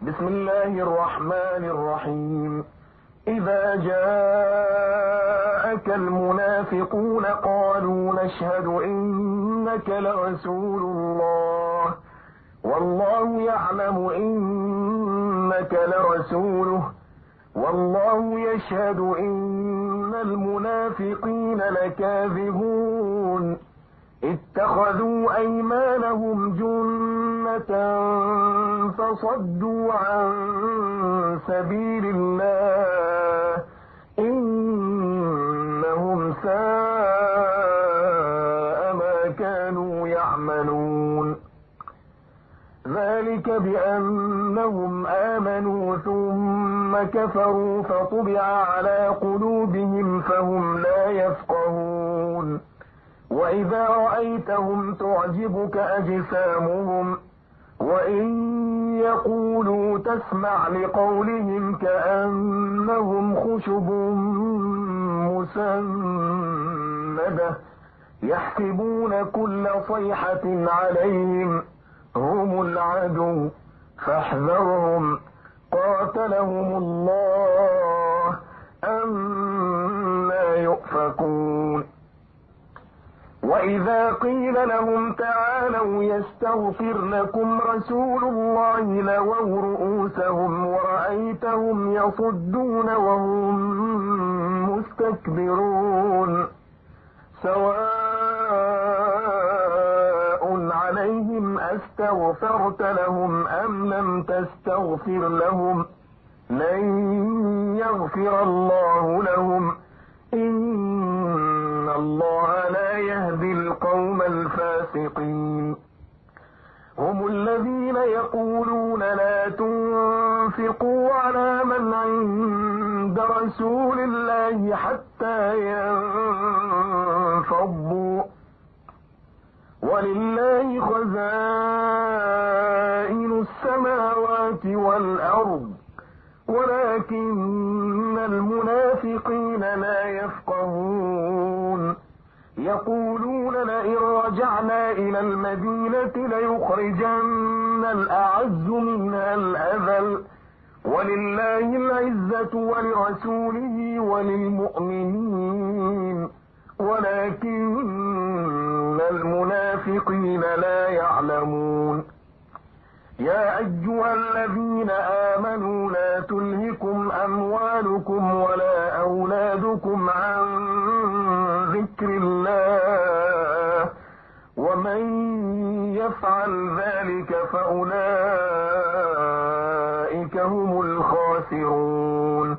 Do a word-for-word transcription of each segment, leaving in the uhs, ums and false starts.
بسم الله الرحمن الرحيم. إذا جاءك المنافقون قالوا نشهد إنك لرسول الله والله يعلم إنك لرسوله والله يشهد إن المنافقين لكاذبون اتخذوا أيمانهم جنة فصدوا عن سبيل الله إنهم ساء ما كانوا يعملون. ذلك بأنهم آمنوا ثم كفروا فطبع على قلوبهم فهم لا يفقهون. وإذا رأيتهم تعجبك أجسامهم وإن يقولوا تسمع لقولهم كأنهم خشب مسندة يحسبون كل صيحة عليهم هم العدو فاحذرهم قاتلهم الله أنى يؤفكون. وإذا قيل لهم تعالوا يستغفر لكم رسول الله لووا رؤوسهم ورأيتهم يصدون وهم مستكبرون. سواء عليهم أستغفرت لهم أم لم تستغفر لهم لن يغفر الله لهم إن الله لا يهدي القوم الفاسقين. هم الذين يقولون لا تنفقوا على من عند رسول الله حتى ينفضوا ولله خزائن السماوات والأرض ولكن المنافقين لا يفقهون. يقولون لئن رجعنا إلى المدينة ليخرجن الأعز منها الأذل ولله العزة ولرسوله وللمؤمنين ولكن المنافقين لا يعلمون. يا أيها الذين آمنوا لا تلهكم أموالكم ولا أولادكم عن ذكر الله ومن يفعل ذلك فأولئك هم الخاسرون.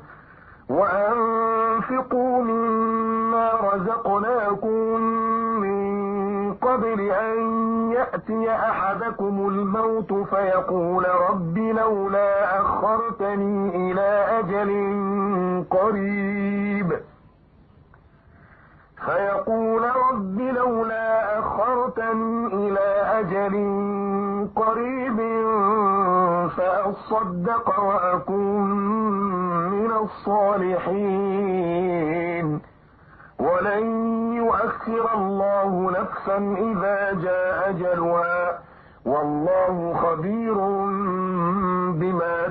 وأنفقوا مما رزقناكم من قبل أن يأتي أحدكم الموت فيقول رب لولا أخرتني إلى أجل قريب فيقول رب لولا أخرتني إلى أجل قريب فأصدق وأكون من الصالحين ولن يؤخر الله نفسا إذا جاء أجلها والله خبير بما